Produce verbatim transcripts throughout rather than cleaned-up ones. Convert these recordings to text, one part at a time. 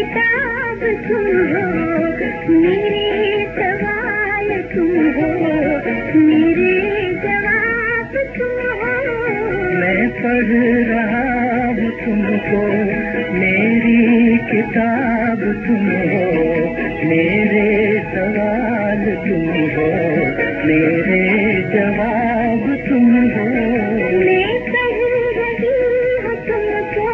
किताब तुम हो, मेरे सवाल तुम हो, मेरे जवाब तुम हो। मैं पढ़ रहा हूँ तुमको, मेरी किताब तुम हो, मेरे सवाल तुम हो, मेरे जवाब तुम हो। मैं कह रही हूँ तुमको।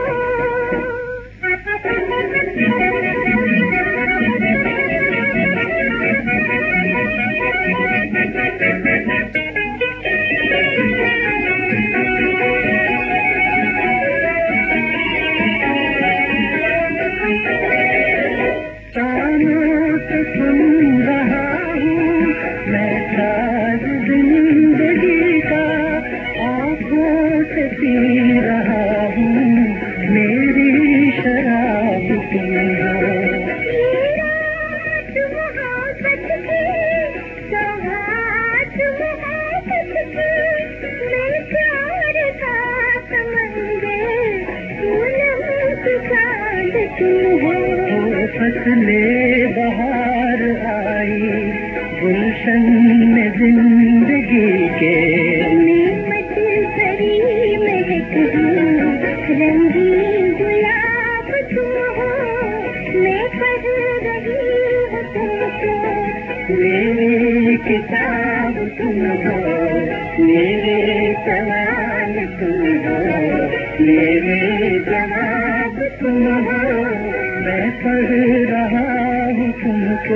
कानों से सुन रहा हूँ मैं साज जिंदगी का, आँखों से पी रहा हूँ मेरी शराब तुम हो। ये रात मोहब्बत की, सौगात मोहब्बत की, मैं प्यार का समंदर, पूनम की चांद तुम हो। फसले बहार आई गुलशन में जिंदगी के, मैं मत सरी महक हूँ, रंगीन गुलाब तुम हो। मैं पढ़ रही हूँ तुमको, मेरी किताब तुम हो, मेरे सवाल तुम हो, मेरे जवाब तुम हो। मैं पढ़ रहा हूँ तुमको।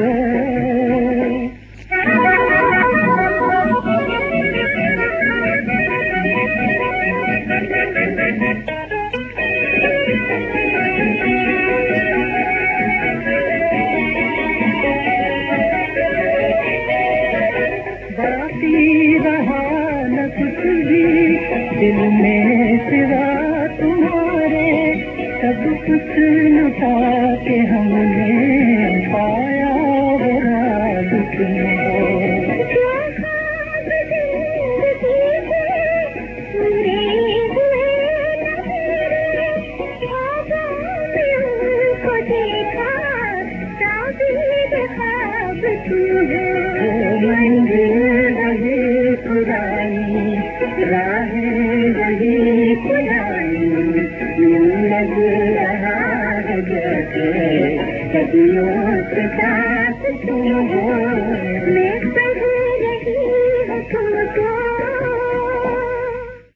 बाकी रहा न कुछ भी दिल में सिवा तुम्हारे, सब कुछ लुटा के हमने पाया वो राज तुम हो। जो ख्वाब जिंदगी के पूरे हुए न मेरे, ख्वाबों में उनको देखा, ताबीर ख्वाब तुम हो। मंजिल वही पुरानी, राहें वही पुरानी, यूं लग रहा है जैसे सदियों से साथ तुम हो। मैं